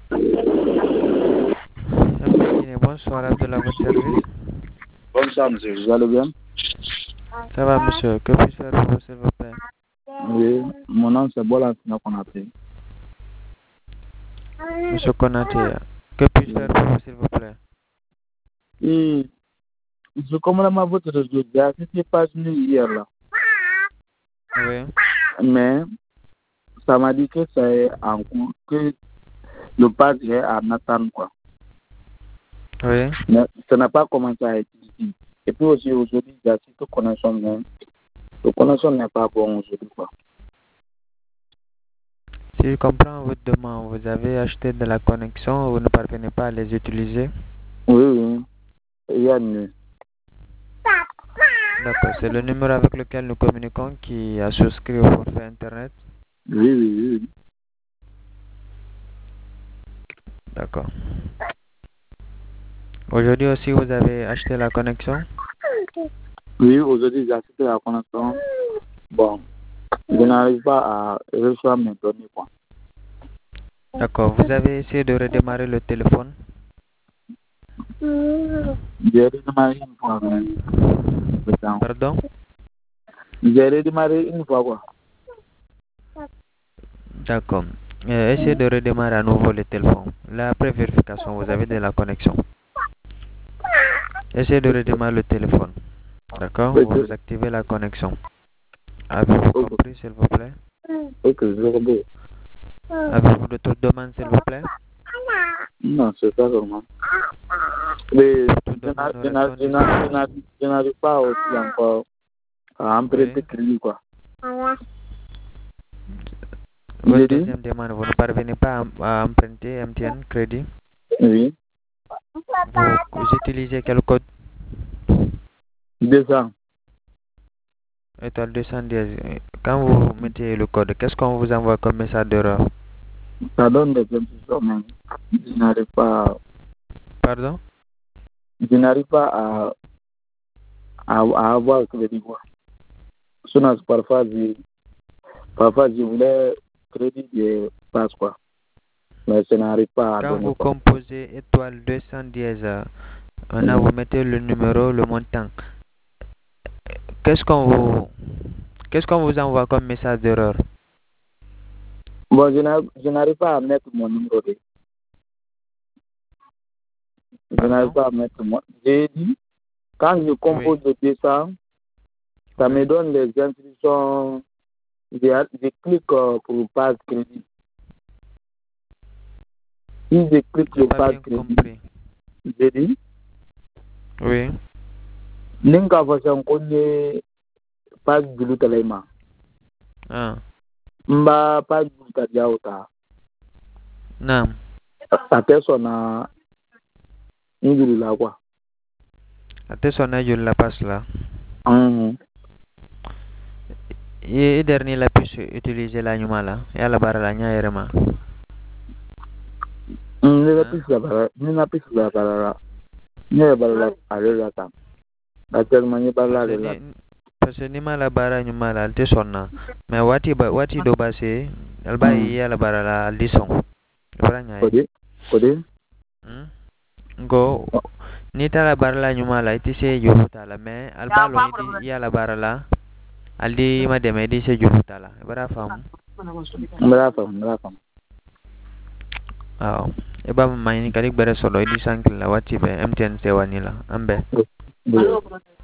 Bonsoir Abdullah, votre service. Bonsoir monsieur, vous allez bien? Ça va monsieur, que puis-je faire pour vous s'il vous plaît? Oui, mon nom c'est Bola Konaté. Monsieur Konaté, que puis-je faire pour vous s'il vous plaît? Et je comprends ma votre réseau, j'ai assisté pas hier là. Oui. Mais ça m'a dit que c'est en cours, que le pass est en attente quoi. Oui. Mais ça n'a pas commencé à être ici. Et puis aussi aujourd'hui, j'ai assisté connexion, mais la connexion n'est pas bon aujourd'hui quoi. Si je comprends votre demande, vous avez acheté de la connexion, vous ne parvenez pas à les utiliser? Oui, il y a une. D'accord, c'est le numéro avec lequel nous communiquons qui a souscrit au forfait internet? Oui. D'accord. Aujourd'hui aussi, vous avez acheté la connexion? Oui, aujourd'hui, j'ai assisté à la connexion. Bon, je n'arrive pas à recevoir mes données quoi. D'accord, vous avez essayé de redémarrer le téléphone? J'ai redémarré une fois même. Pardon? J'ai redémarré une fois quoi. D'accord. Essayez de redémarrer à nouveau le téléphone. Là, après vérification, vous avez de la connexion. Essayez de redémarrer le téléphone. D'accord? Vous activez la connexion. Avez-vous compris, s'il vous plaît? Ok, je regarde. Avez-vous d'autres demandes, s'il vous plaît? Non, c'est ça vraiment. Mais je n'arrive pas aussi encore à emprunter crédit quoi. Votre deuxième demande, vous ne parvenez pas à emprunter MTN crédit? Oui. Vous utilisez quel code? 200. Étoile 210. Quand vous mettez le code, qu'est-ce qu'on vous envoie comme message d'erreur? Ça donne des impulsions, mais je n'arrive pas. Pardon? Je n'arrive pas à avoir crédit quoi. Sinon, parfois je voulais crédit de passe quoi. Mais ça n'arrive pas à Quand donner vous quoi. composez étoile 210, maintenant vous mettez le numéro, le montant. Qu'est-ce qu'on vous envoie comme message d'erreur? Bon, je n'arrive pas à mettre mon numéro. Je n'arrive pas à mettre mon. J'ai dit, quand je compose le 200, ça me donne les instructions. Je clique pour passe crédit. Si je clique le passe crédit, j'ai dit, oui. Ninka façon konye passe du talema. Mba passe du tadiauta. Naam. Ate sona ngulu la quoi. Ate sona jul la passe là. Et dernier la puisse utiliser la nyumala. Ya la bara la nyayerema. Nila pisse la bara. Nila pisse la bara. Nila bara ale la tam. Ate mani bara la. Parce que ni mala bara nyumala alte sonna. Mais wati do base alba ya la bara la aldison. Bara nyay. Kode? Go ni tala bara la nyumala iti se juruta la mais alba lo iti ya la bara la aldi ma deme di se juruta la. Bara fam. Bara fam. Waaw. Eba ma ni kalik bare solo di sankil la wati be MTN se wanila ambe.